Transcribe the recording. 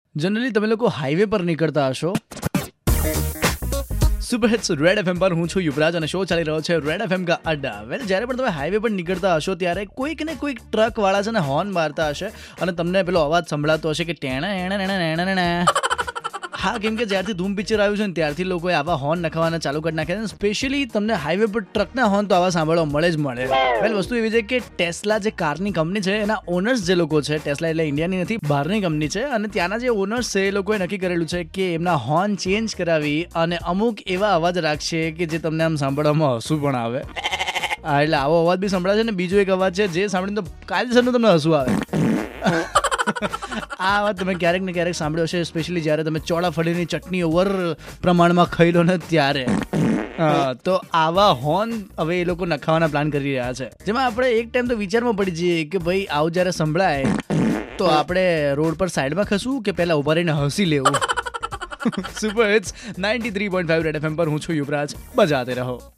Generally તમે લોકો highway પર નીકળતા હશો. સુપર હિટ્સ રેડ એફએમ પર હું છું યુવરાજ અને શો ચાલી રહ્યો છે રેડ એફએમ કા અડ્ડા. વેલ, જ્યારે પણ તમે હાઈવે પર નીકળતા હશો ત્યારે કોઈક ને કોઈક ટ્રક વાળા છે ને હોર્ન મારતા હશે અને તમને પેલો અવાજ સંભળાતો હશે કે ટેણા એણા એણા એણા એણા. હા, કેમ કે જ્યારથી ધૂમ પિક્ચર આવ્યું છે ને ત્યારથી લોકોએ આવા હોર્ન નખાવાના ચાલુ કરી નાખ્યા છે. સ્પેશિયલી તમને હાઈવે પર ટ્રકના હોર્ન તો આવા સાંભળવા મળે જ મળે. વેલ, વસ્તુ એવી છે કે ટેસ્લા જે કારની કંપની છે એના ઓનર્સ જે લોકો છે, ટેસ્લા એટલે ઇન્ડિયાની નથી બહારની કંપની છે, અને ત્યાંના જે ઓનર્સ છે એ લોકોએ નક્કી કરેલું છે કે એમના હોર્ન ચેન્જ કરાવી અને અમુક એવા અવાજ રાખશે કે જે તમને આમ સાંભળવામાં હસવું પણ આવે. હા, એટલે આવો અવાજ બી સંભળાશે ને બીજો એક અવાજ છે જે સાંભળીને તો કાયદેસરનું તમને હસવું આવે. આ વાત તમે ક્યારેક ને ક્યારેક સાંભળ્યો હશે, સ્પેશિયલી જ્યારે તમે ચોળાફળીની ચટણી ઓવર પ્રમાણમાં ખાઈ લો ને ત્યારે. તો આવા હોર્ન હવે એ લોકો નખાવાના પ્લાન કરી રહ્યા છે, જેમાં આપણે એક ટાઈમ તો વિચારમાં પડી જઈએ કે ભાઈ આવું જ્યારે સંભળાય તો આપણે રોડ પર સાઈડમાં ખસવું કે પહેલા ઉભા રહીને હસી લેવું. સુપર હિટ્સ 93.5 રેડ એફએમ પર હું છું યુવરાજ. બજાતે રહો.